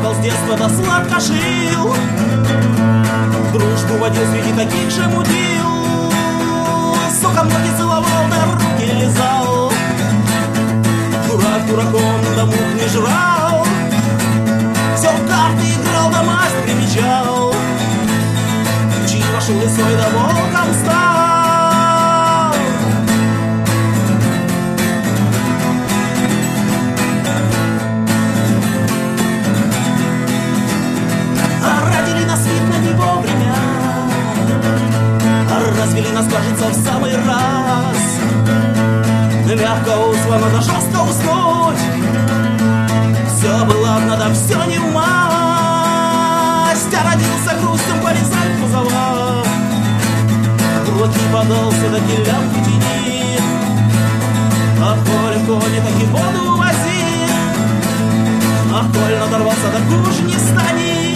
плакал с детства, да сладко жил. Дружбу водил среди таких же мудил. Сука, ноги целовал, да руки лизал. Дурак дураком, да мух не жрал. Все в карты играл, да масть примечал. Чин вошел лысой, да волком стал. Родили нас, видно, не вовремя, развели нас, кажется, в самый раз. Мягко услано, да жестко уснуть. Все было ладно, да все не в масть. А родился грустем, порезать кузова. Руки подался, да килям тяни. А коль кони, так и воду вози. А коль надорвался, да куш не стани.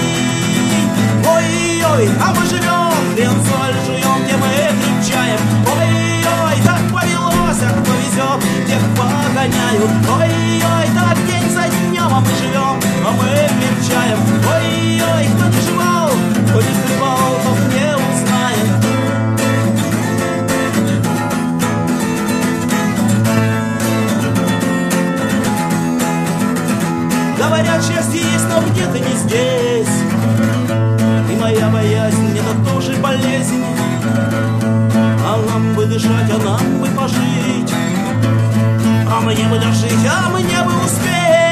Ой-ой, а мы живем, хрен-соль жуем, где мы крепчаем. Ой-ой, так повелось, а кто везет, тех погоняют. Ой-ой, так день за днем, а мы живем, а мы крепчаем. Ой-ой, кто не жевал, кто не хлебал, тот не узнает. Говорят, счастье есть, но где-то не здесь. И моя боязнь — это тоже болезнь. А нам бы дышать, а нам бы пожить. А мне бы дожить, а мне бы успеть.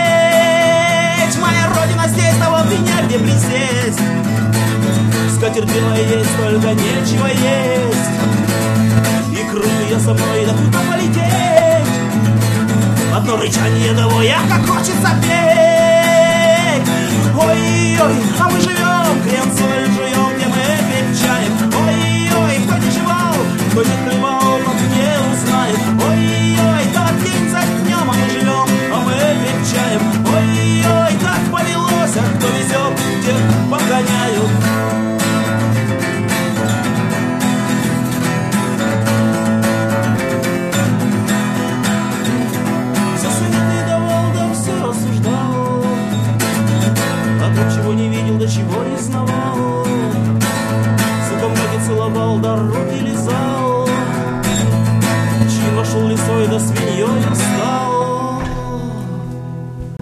Моя родина здесь, а вот и негде присесть. Скатерть белая есть, только нечего есть. И крылья со мной, да куда полететь? Одно рычание того, я как хочется петь. Ой-ой, а мы живем, хрен-соль жуем, где мы крепчаем. Ой-ой, кто не жевал, кто не хлебал,